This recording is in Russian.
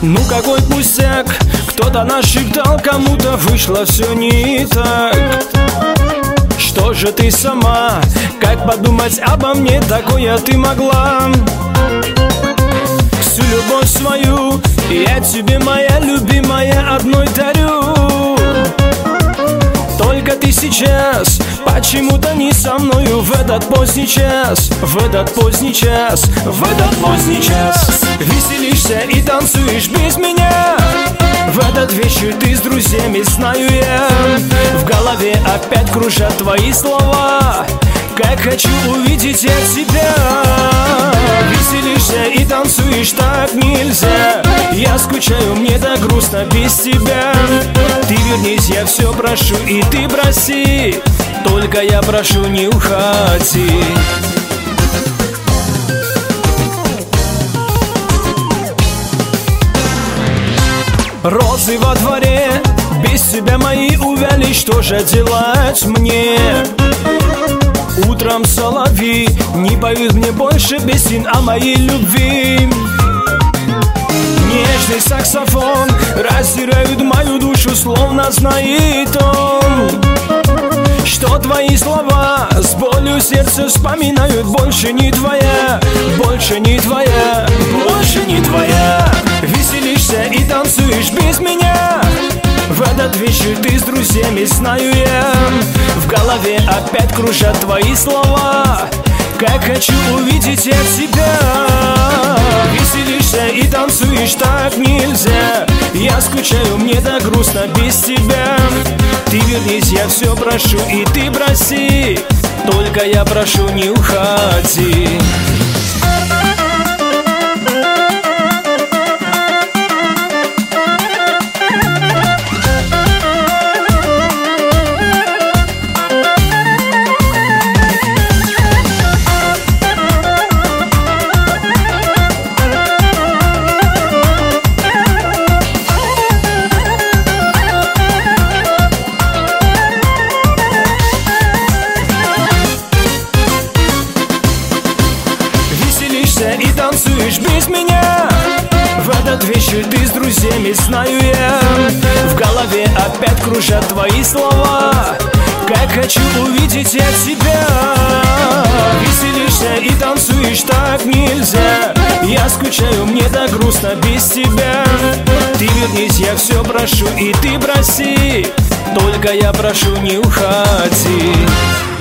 Ну какой пустяк, кто-то нашептал, кому-то вышло все не так. Что же ты сама, как подумать обо мне, такое ты могла? Всю любовь свою я тебе, моя любимая, одной дарю. Только ты сейчас почему-то не со мною в этот поздний час, в этот поздний час, в этот поздний час. Веселишься и танцуешь без меня. В этот вечер ты с друзьями, знаю я. В голове опять кружат твои слова. Как хочу увидеть я тебя. Веселишься и танцуешь, так нельзя. Я скучаю, мне так грустно без тебя. Ты вернись, я все прошу, и ты проси. Только я прошу, не уходи. Розы во дворе без тебя мои увяли. Что же делать мне? Утром соловьи не поют мне больше песен о моей любви. Нежный саксофон раздирают мою душу, словно знает он, что твои слова с болью сердце вспоминают. Больше не твоя, больше не твоя, больше не твоя. Веселишься и танцуешь без меня. В этот вечер ты с друзьями, знаю я. В голове опять кружат твои слова. Как хочу увидеть я тебя. Веселишься и танцуешь, так нельзя. Я скучаю, мне так грустно без тебя. Ты вернись, я все прошу, и ты проси. Только я прошу, не уходи. И танцуешь без меня. В этот вечер ты с друзьями, знаю я. В голове опять кружат твои слова. Как хочу увидеть я тебя. Веселишься и танцуешь, так нельзя. Я скучаю, мне так грустно без тебя. Ты вернись, я все прошу, и ты проси. Только я прошу, не уходи.